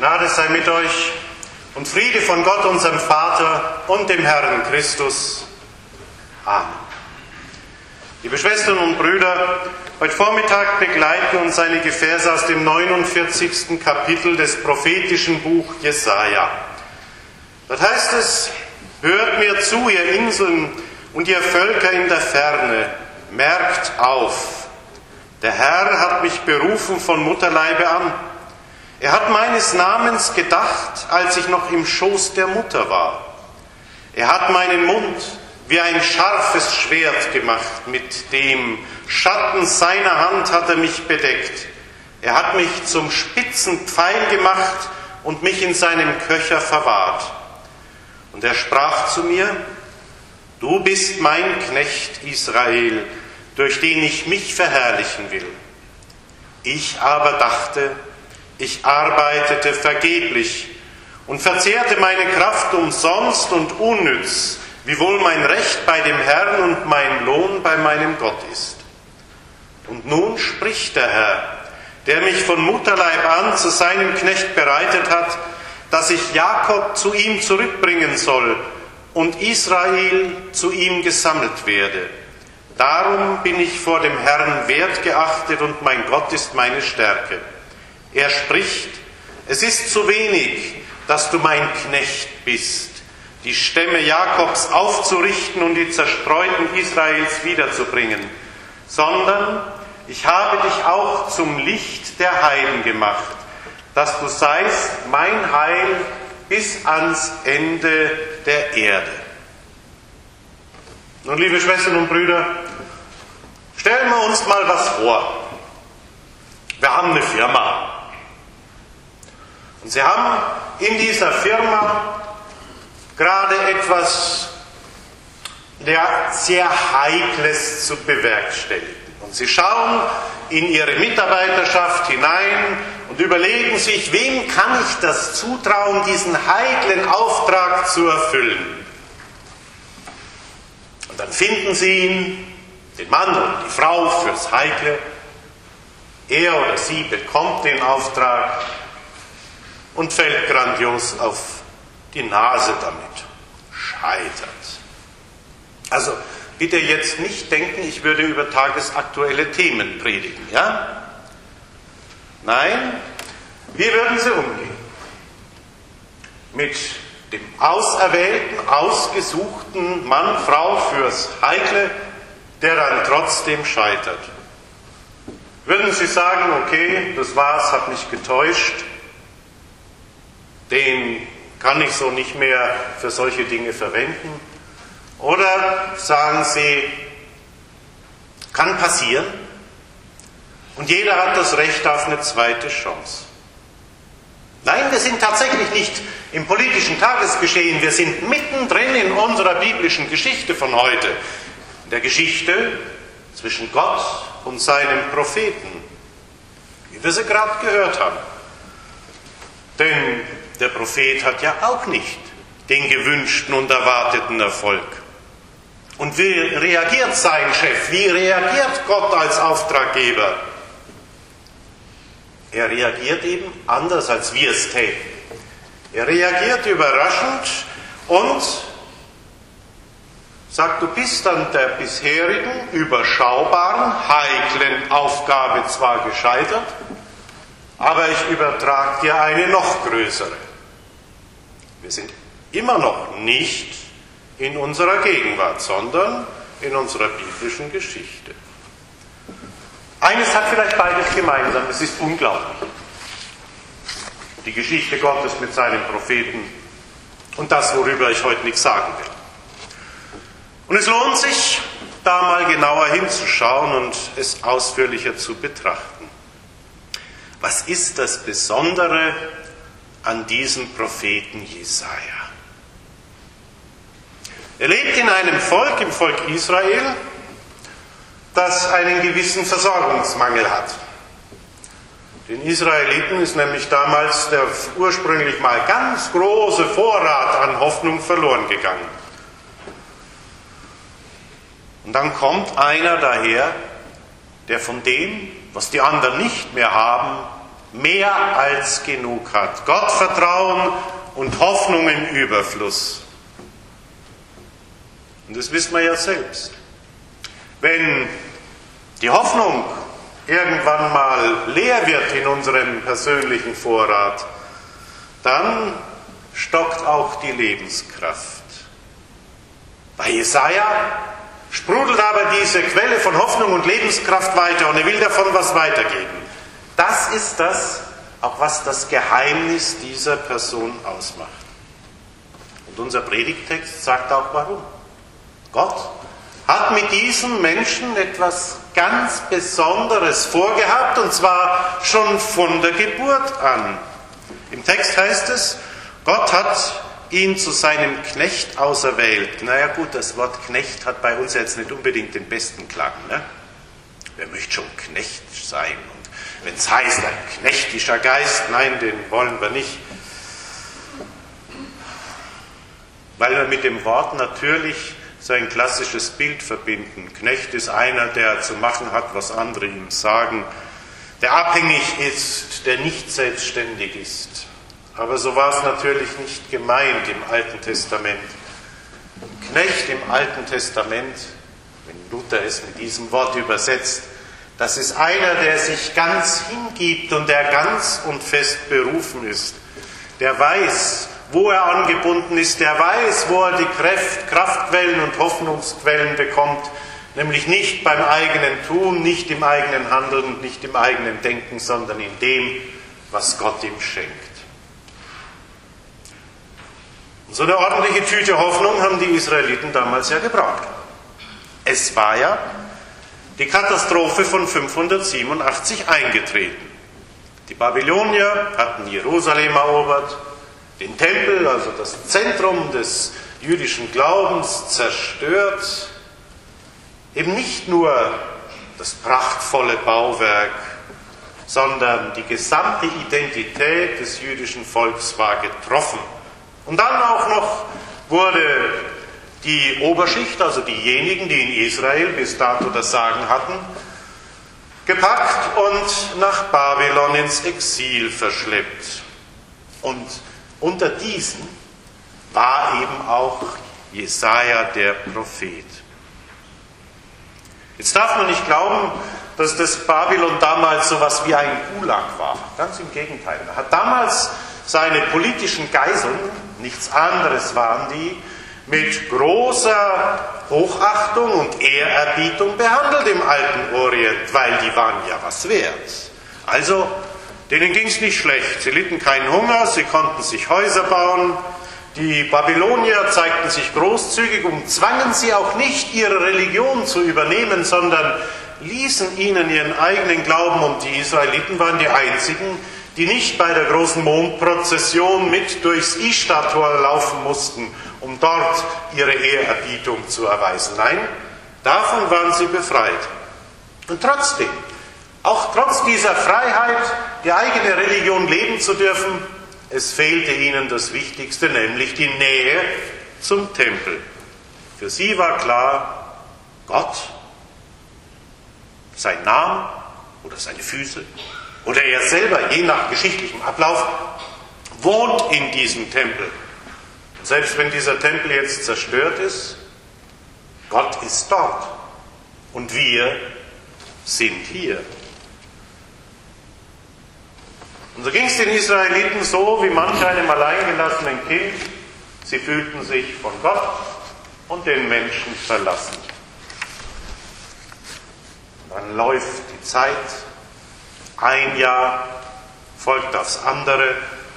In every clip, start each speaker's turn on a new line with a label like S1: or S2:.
S1: Gnade sei mit euch und Friede von Gott, unserem Vater und dem Herrn Christus. Amen. Liebe Schwestern und Brüder, heute Vormittag begleiten uns einige Verse aus dem 49. Kapitel des prophetischen Buch Jesaja. Dort heißt es: Hört mir zu, ihr Inseln und ihr Völker in der Ferne, merkt auf. Der Herr hat mich berufen von Mutterleibe an. Er hat meines Namens gedacht, als ich noch im Schoß der Mutter war. Er hat meinen Mund wie ein scharfes Schwert gemacht, mit dem Schatten seiner Hand hat er mich bedeckt. Er hat mich zum spitzen Pfeil gemacht und mich in seinem Köcher verwahrt. Und er sprach zu mir: Du bist mein Knecht Israel, durch den ich mich verherrlichen will. Ich aber dachte, ich arbeitete vergeblich und verzehrte meine Kraft umsonst und unnütz, wiewohl mein Recht bei dem Herrn und mein Lohn bei meinem Gott ist. Und nun spricht der Herr, der mich von Mutterleib an zu seinem Knecht bereitet hat, dass ich Jakob zu ihm zurückbringen soll und Israel zu ihm gesammelt werde. Darum bin ich vor dem Herrn wertgeachtet und mein Gott ist meine Stärke. Er spricht: Es ist zu wenig, dass du mein Knecht bist, die Stämme Jakobs aufzurichten und die Zerstreuten Israels wiederzubringen, sondern ich habe dich auch zum Licht der Heiden gemacht, dass du seist mein Heil bis ans Ende der Erde. Nun, liebe Schwestern und Brüder, stellen wir uns mal was vor. Wir haben eine Firma. Und Sie haben in dieser Firma gerade etwas sehr Heikles zu bewerkstelligen. Und Sie schauen in Ihre Mitarbeiterschaft hinein und überlegen sich, wem kann ich das zutrauen, diesen heiklen Auftrag zu erfüllen. Und dann finden Sie ihn, den Mann und die Frau, fürs Heikle. Er oder sie bekommt den Auftrag und fällt grandios auf die Nase damit, scheitert. Also bitte jetzt nicht denken, ich würde über tagesaktuelle Themen predigen, ja? Nein, wie würden Sie umgehen mit dem auserwählten, ausgesuchten Mann, Frau fürs Heikle, der dann trotzdem scheitert? Würden Sie sagen, okay, das war's, hat mich getäuscht, den kann ich so nicht mehr für solche Dinge verwenden? Oder sagen Sie, kann passieren und jeder hat das Recht auf eine zweite Chance? Nein, wir sind tatsächlich nicht im politischen Tagesgeschehen, wir sind mittendrin in unserer biblischen Geschichte von heute, in der Geschichte zwischen Gott und seinem Propheten, wie wir sie gerade gehört haben. Denn der Prophet hat ja auch nicht den gewünschten und erwarteten Erfolg. Und wie reagiert sein Chef? Wie reagiert Gott als Auftraggeber? Er reagiert eben anders, als wir es täten. Er reagiert überraschend und sagt, du bist an der bisherigen, überschaubaren, heiklen Aufgabe zwar gescheitert, aber ich übertrage dir eine noch größere. Wir sind immer noch nicht in unserer Gegenwart, sondern in unserer biblischen Geschichte. Eines hat vielleicht beides gemeinsam, es ist unglaublich. Die Geschichte Gottes mit seinen Propheten und das, worüber ich heute nichts sagen will. Und es lohnt sich, da mal genauer hinzuschauen und es ausführlicher zu betrachten. Was ist das Besondere an diesem Propheten Jesaja? Er lebt in einem Volk, im Volk Israel, das einen gewissen Versorgungsmangel hat. Den Israeliten ist nämlich damals der ursprünglich mal ganz große Vorrat an Hoffnung verloren gegangen. Und dann kommt einer daher, der von dem, was die anderen nicht mehr haben, mehr als genug hat. Gottvertrauen und Hoffnung im Überfluss. Und das wissen wir ja selbst. Wenn die Hoffnung irgendwann mal leer wird in unserem persönlichen Vorrat, dann stockt auch die Lebenskraft. Bei Jesaja sprudelt aber diese Quelle von Hoffnung und Lebenskraft weiter und er will davon was weitergeben. Das ist das, auch was das Geheimnis dieser Person ausmacht. Und unser Predigttext sagt auch warum. Gott hat mit diesen Menschen etwas ganz Besonderes vorgehabt, und zwar schon von der Geburt an. Im Text heißt es, Gott hat ihn zu seinem Knecht auserwählt. Naja gut, das Wort Knecht hat bei uns jetzt nicht unbedingt den besten Klang. Ne? Wer möchte schon Knecht sein? Und wenn es heißt, ein knechtischer Geist, nein, den wollen wir nicht. Weil wir mit dem Wort natürlich so ein klassisches Bild verbinden. Knecht ist einer, der zu machen hat, was andere ihm sagen, der abhängig ist, der nicht selbstständig ist. Aber so war es natürlich nicht gemeint im Alten Testament. Knecht im Alten Testament, wenn Luther es mit diesem Wort übersetzt, das ist einer, der sich ganz hingibt und der ganz und fest berufen ist. Der weiß, wo er angebunden ist, der weiß, wo er die Kraftquellen und Hoffnungsquellen bekommt, nämlich nicht beim eigenen Tun, nicht im eigenen Handeln, nicht im eigenen Denken, sondern in dem, was Gott ihm schenkt. Und so eine ordentliche Tüte Hoffnung haben die Israeliten damals ja gebraucht. Es war ja die Katastrophe von 587 eingetreten. Die Babylonier hatten Jerusalem erobert, den Tempel, also das Zentrum des jüdischen Glaubens, zerstört. Eben nicht nur das prachtvolle Bauwerk, sondern die gesamte Identität des jüdischen Volks war getroffen. Und dann auch noch wurde die Oberschicht, also diejenigen, die in Israel bis dato das Sagen hatten, gepackt und nach Babylon ins Exil verschleppt. Und unter diesen war eben auch Jesaja der Prophet. Jetzt darf man nicht glauben, dass das Babylon damals so etwas wie ein Gulag war. Ganz im Gegenteil. Er hat damals seine politischen Geiseln, nichts anderes waren die, mit großer Hochachtung und Ehrerbietung behandelt im alten Orient, weil die waren ja was wert. Also, denen ging es nicht schlecht. Sie litten keinen Hunger, sie konnten sich Häuser bauen. Die Babylonier zeigten sich großzügig und zwangen sie auch nicht, ihre Religion zu übernehmen, sondern ließen ihnen ihren eigenen Glauben. Und die Israeliten waren die einzigen, die nicht bei der großen Mondprozession mit durchs Ishtar-Tor laufen mussten, um dort ihre Ehrerbietung zu erweisen. Nein, davon waren sie befreit. Und trotzdem, auch trotz dieser Freiheit, die eigene Religion leben zu dürfen, es fehlte ihnen das Wichtigste, nämlich die Nähe zum Tempel. Für sie war klar, Gott, sein Name oder seine Füße oder er selber, je nach geschichtlichem Ablauf, wohnt in diesem Tempel. Und selbst wenn dieser Tempel jetzt zerstört ist, Gott ist dort und wir sind hier. Und so ging es den Israeliten so, wie manch einem alleingelassenen Kind. Sie fühlten sich von Gott und den Menschen verlassen. Dann läuft die Zeit, ein Jahr folgt aufs andere.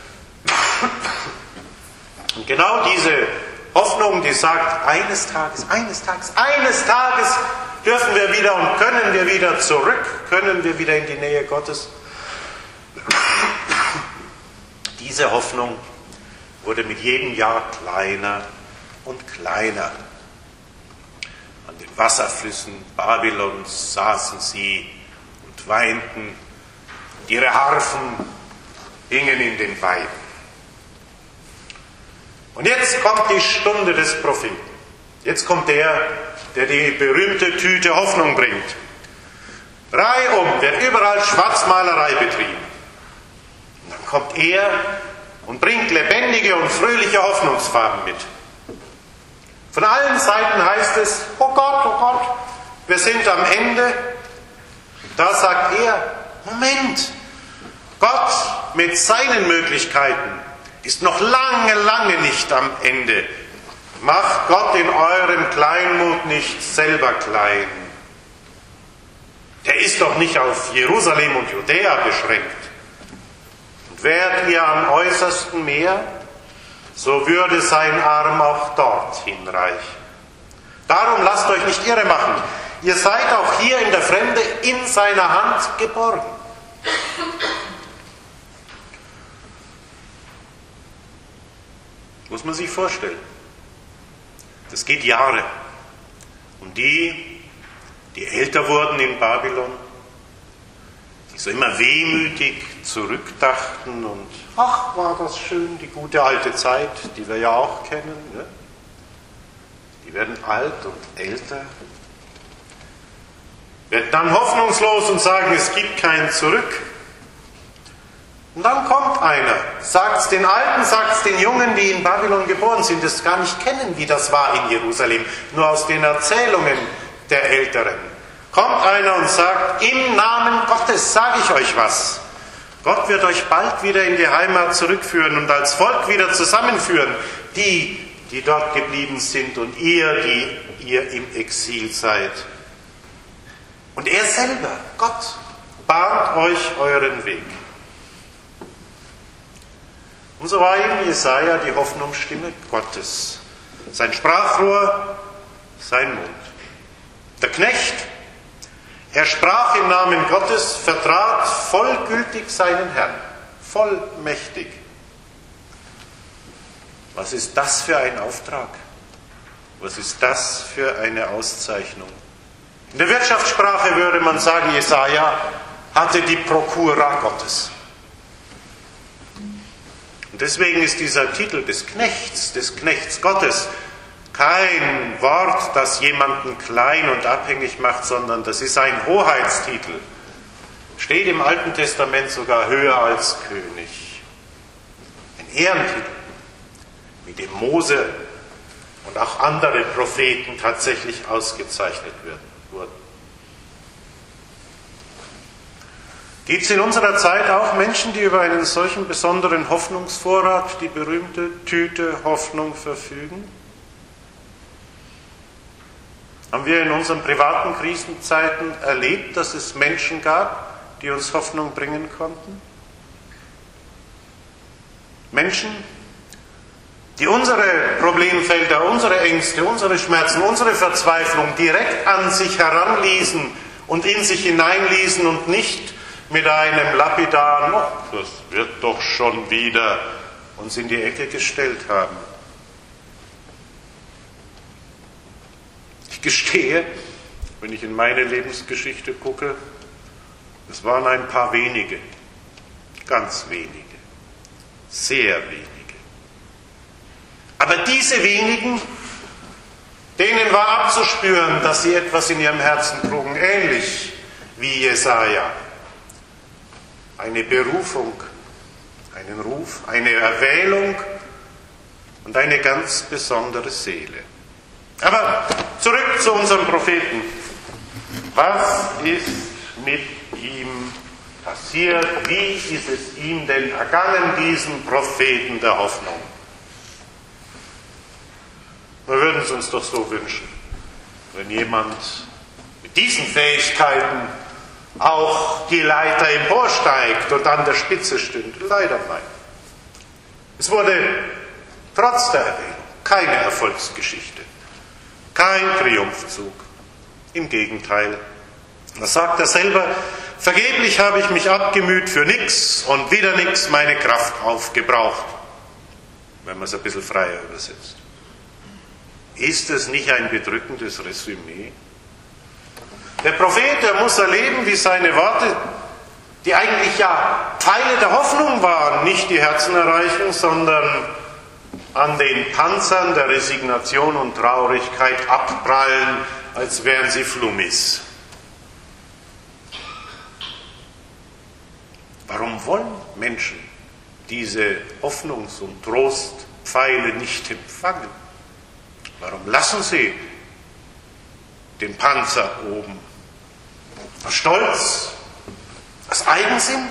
S1: Und genau diese Hoffnung, die sagt, eines Tages dürfen wir wieder und können wir wieder zurück, können wir wieder in die Nähe Gottes. Diese Hoffnung wurde mit jedem Jahr kleiner und kleiner. An den Wasserflüssen Babylons saßen sie und weinten. Und ihre Harfen hingen in den Weiden. Und jetzt kommt die Stunde des Propheten. Jetzt kommt der die berühmte Tüte Hoffnung bringt. Reihum wird überall Schwarzmalerei betrieben. kommt er und bringt lebendige und fröhliche Hoffnungsfarben mit. Von allen Seiten heißt es, oh Gott, wir sind am Ende. Da sagt er, Moment, Gott mit seinen Möglichkeiten ist noch lange nicht am Ende. Macht Gott in eurem Kleinmut nicht selber klein. Der ist doch nicht auf Jerusalem und Judäa beschränkt. Und wärt ihr am äußersten Meer, so würde sein Arm auch dorthin reichen. Darum lasst euch nicht irre machen. Ihr seid auch hier in der Fremde in seiner Hand geborgen. Muss man sich vorstellen. Das geht Jahre. Und die älter wurden in Babylon, die so immer wehmütig zurückdachten und ach, war das schön, die gute alte Zeit, die wir ja auch kennen. Ne? Die werden alt und älter, werden dann hoffnungslos und sagen, es gibt kein Zurück. Und dann kommt einer, sagt es den Alten, sagt es den Jungen, die in Babylon geboren sind, das gar nicht kennen, wie das war in Jerusalem, nur aus den Erzählungen der Älteren. Kommt einer und sagt, im Namen Gottes sage ich euch was. Gott wird euch bald wieder in die Heimat zurückführen und als Volk wieder zusammenführen, die dort geblieben sind und die ihr im Exil seid. Und er selber, Gott, bahnt euch euren Weg. Und so war ihm Jesaja die Hoffnungsstimme Gottes. Sein Sprachrohr, sein Mund. Der Knecht, er sprach im Namen Gottes, vertrat vollgültig seinen Herrn, vollmächtig. Was ist das für ein Auftrag? Was ist das für eine Auszeichnung? In der Wirtschaftssprache würde man sagen, Jesaja hatte die Prokura Gottes. Und deswegen ist dieser Titel des Knechts Gottes, kein Wort, das jemanden klein und abhängig macht, sondern das ist ein Hoheitstitel. Steht im Alten Testament sogar höher als König. Ein Ehrentitel, mit dem Mose und auch andere Propheten tatsächlich ausgezeichnet wurden. Gibt es in unserer Zeit auch Menschen, die über einen solchen besonderen Hoffnungsvorrat, die berühmte Tüte Hoffnung, verfügen? Haben wir in unseren privaten Krisenzeiten erlebt, dass es Menschen gab, die uns Hoffnung bringen konnten? Menschen, die unsere Problemfelder, unsere Ängste, unsere Schmerzen, unsere Verzweiflung direkt an sich heranließen und in sich hineinließen und nicht mit einem lapidaren, das wird doch schon wieder, uns in die Ecke gestellt haben. Ich gestehe, wenn ich in meine Lebensgeschichte gucke, es waren ein paar wenige, ganz wenige, sehr wenige. Aber diese wenigen, denen war abzuspüren, dass sie etwas in ihrem Herzen trugen, ähnlich wie Jesaja. Eine Berufung, einen Ruf, eine Erwählung und eine ganz besondere Seele. Aber zurück zu unserem Propheten. Was ist mit ihm passiert? Wie ist es ihm denn ergangen, diesem Propheten der Hoffnung? Wir würden es uns doch so wünschen, wenn jemand mit diesen Fähigkeiten auch die Leiter emporsteigt und an der Spitze stünde. Leider nein. Es wurde trotz der Erwählung keine Erfolgsgeschichte, kein Triumphzug. Im Gegenteil. Da sagt er selber, vergeblich habe ich mich abgemüht für nichts und wieder nichts meine Kraft aufgebraucht. Wenn man es ein bisschen freier übersetzt. Ist es nicht ein bedrückendes Resümee? Der Prophet, der muss erleben, wie seine Worte, die eigentlich ja Teile der Hoffnung waren, nicht die Herzen erreichen, sondern an den Panzern der Resignation und Traurigkeit abprallen, als wären sie Flummis. Warum wollen Menschen diese Hoffnungs- und Trostpfeile nicht empfangen? Warum lassen sie den Panzer oben? Aus Stolz? Aus Eigensinn?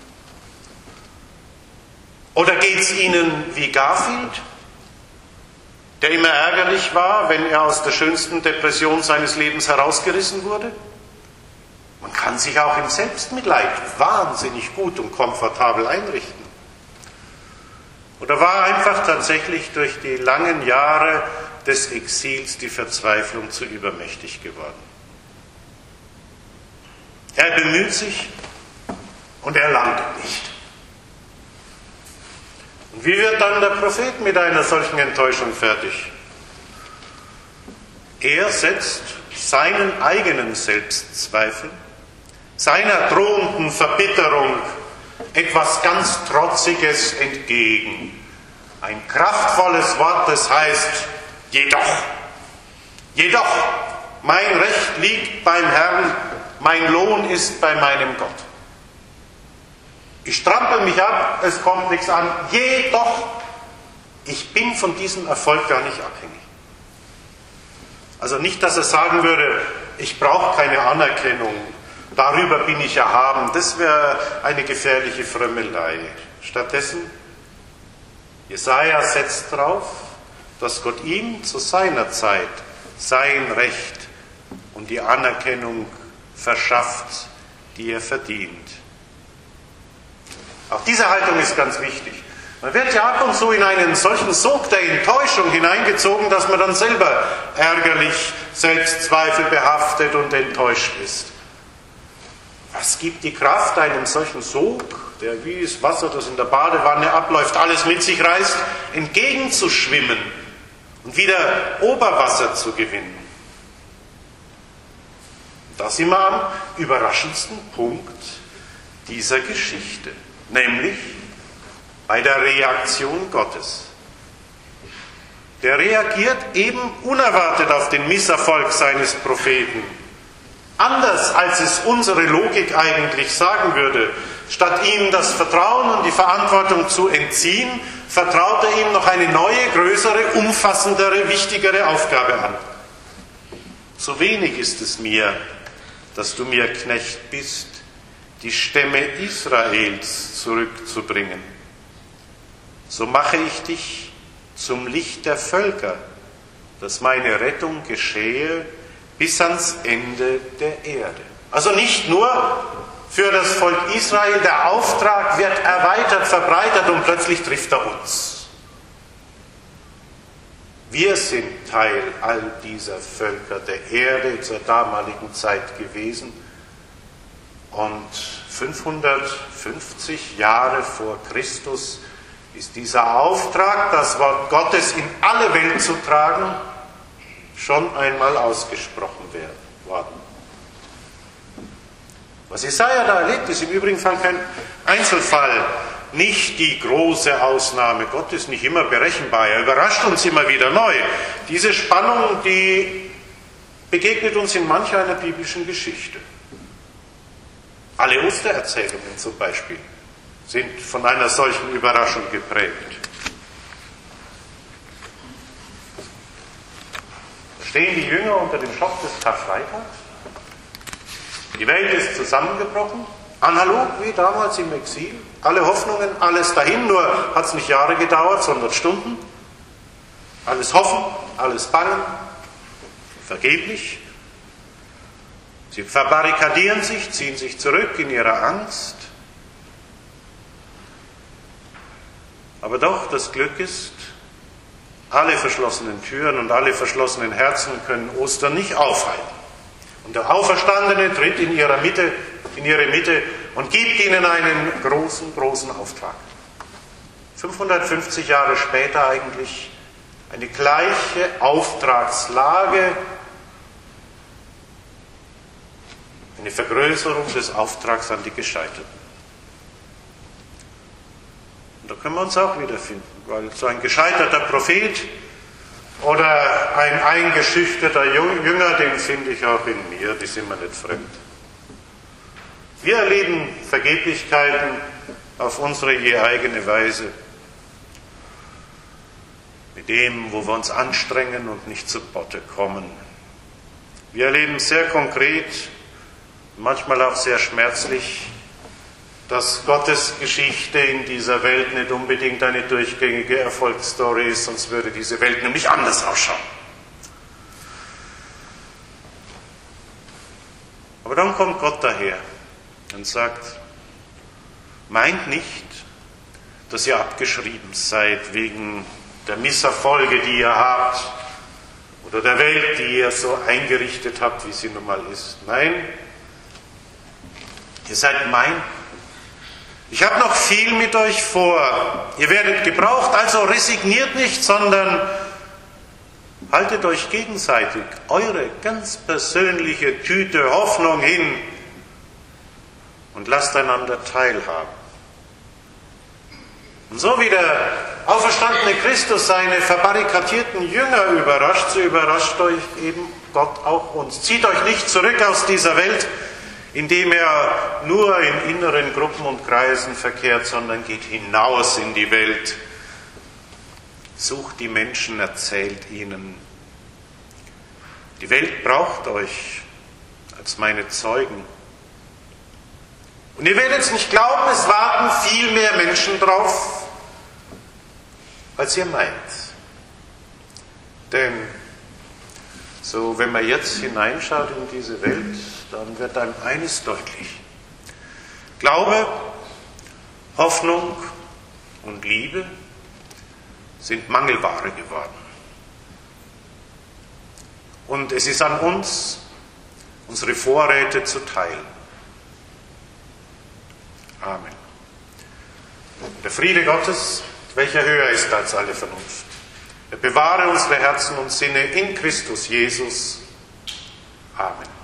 S1: Oder geht es ihnen wie Garfield, der immer ärgerlich war, wenn er aus der schönsten Depression seines Lebens herausgerissen wurde? Man kann sich auch im Selbstmitleid wahnsinnig gut und komfortabel einrichten. Oder war einfach tatsächlich durch die langen Jahre des Exils die Verzweiflung zu übermächtig geworden? Er bemüht sich und er landet nicht. Und wie wird dann der Prophet mit einer solchen Enttäuschung fertig? Er setzt seinen eigenen Selbstzweifel, seiner drohenden Verbitterung etwas ganz Trotziges entgegen. Ein kraftvolles Wort, das heißt, jedoch. Jedoch, mein Recht liegt beim Herrn, mein Lohn ist bei meinem Gott. Ich strampel mich ab, es kommt nichts an. Jedoch, ich bin von diesem Erfolg gar nicht abhängig. Also nicht, dass er sagen würde, ich brauche keine Anerkennung, darüber bin ich erhaben. Das wäre eine gefährliche Frömmelei. Stattdessen, Jesaja setzt darauf, dass Gott ihm zu seiner Zeit sein Recht und die Anerkennung verschafft, die er verdient. Auch diese Haltung ist ganz wichtig. Man wird ja ab und zu in einen solchen Sog der Enttäuschung hineingezogen, dass man dann selber ärgerlich, selbstzweifelbehaftet und enttäuscht ist. Was gibt die Kraft, einem solchen Sog, der wie das Wasser, das in der Badewanne abläuft, alles mit sich reißt, entgegenzuschwimmen und wieder Oberwasser zu gewinnen? Da sind wir am überraschendsten Punkt dieser Geschichte, nämlich bei der Reaktion Gottes. Der reagiert eben unerwartet auf den Misserfolg seines Propheten. Anders als es unsere Logik eigentlich sagen würde. Statt ihm das Vertrauen und die Verantwortung zu entziehen, vertraut er ihm noch eine neue, größere, umfassendere, wichtigere Aufgabe an. So wenig ist es mir, dass du mir Knecht bist, die Stämme Israels zurückzubringen. So mache ich dich zum Licht der Völker, dass meine Rettung geschehe bis ans Ende der Erde. Also nicht nur für das Volk Israel, der Auftrag wird erweitert, verbreitert und plötzlich trifft er uns. Wir sind Teil all dieser Völker der Erde zur damaligen Zeit gewesen und 550 Jahre vor Christus ist dieser Auftrag, das Wort Gottes in alle Welt zu tragen, schon einmal ausgesprochen worden. Was Jesaja da erlebt, ist im Übrigen kein Einzelfall, nicht die große Ausnahme. Gott ist nicht immer berechenbar, er überrascht uns immer wieder neu. Diese Spannung, die begegnet uns in manch einer biblischen Geschichte. Alle Ostererzählungen zum Beispiel sind von einer solchen Überraschung geprägt. Da stehen die Jünger unter dem Schock des Karfreitags. Die Welt ist zusammengebrochen, analog wie damals im Exil. Alle Hoffnungen, alles dahin, nur hat es nicht Jahre gedauert, sondern Stunden. Alles Hoffen, alles Bangen, vergeblich. Sie verbarrikadieren sich, ziehen sich zurück in ihrer Angst. Aber doch, das Glück ist, alle verschlossenen Türen und alle verschlossenen Herzen können Ostern nicht aufhalten. Und der Auferstandene tritt in ihre Mitte und gibt ihnen einen großen, großen Auftrag. 550 Jahre später eigentlich eine gleiche Auftragslage, eine Vergrößerung des Auftrags an die Gescheiterten. Und da können wir uns auch wiederfinden, weil so ein gescheiterter Prophet oder ein eingeschüchterter Jünger, den finde ich auch in mir, die sind mir nicht fremd. Wir erleben Vergeblichkeiten, auf unsere je eigene Weise. Mit dem, wo wir uns anstrengen und nicht zu Potte kommen. Wir erleben sehr konkret, manchmal auch sehr schmerzlich, dass Gottes Geschichte in dieser Welt nicht unbedingt eine durchgängige Erfolgsstory ist, sonst würde diese Welt nämlich anders ausschauen. Aber dann kommt Gott daher und sagt, meint nicht, dass ihr abgeschrieben seid wegen der Misserfolge, die ihr habt, oder der Welt, die ihr so eingerichtet habt, wie sie nun mal ist. Nein, ihr seid mein. Ich habe noch viel mit euch vor. Ihr werdet gebraucht, also resigniert nicht, sondern haltet euch gegenseitig eure ganz persönliche Tüte Hoffnung hin und lasst einander teilhaben. Und so wie der auferstandene Christus seine verbarrikadierten Jünger überrascht, so überrascht euch eben Gott auch uns. Zieht euch nicht zurück aus dieser Welt, indem er nur in inneren Gruppen und Kreisen verkehrt, sondern geht hinaus in die Welt. Sucht die Menschen, erzählt ihnen. Die Welt braucht euch als meine Zeugen. Und ihr werdet es nicht glauben, es warten viel mehr Menschen drauf, als ihr meint. Denn so, wenn man jetzt hineinschaut in diese Welt, dann wird einem eines deutlich. Glaube, Hoffnung und Liebe sind Mangelware geworden. Und es ist an uns, unsere Vorräte zu teilen. Amen. Der Friede Gottes, welcher höher ist als alle Vernunft, er bewahre unsere Herzen und Sinne in Christus Jesus. Amen.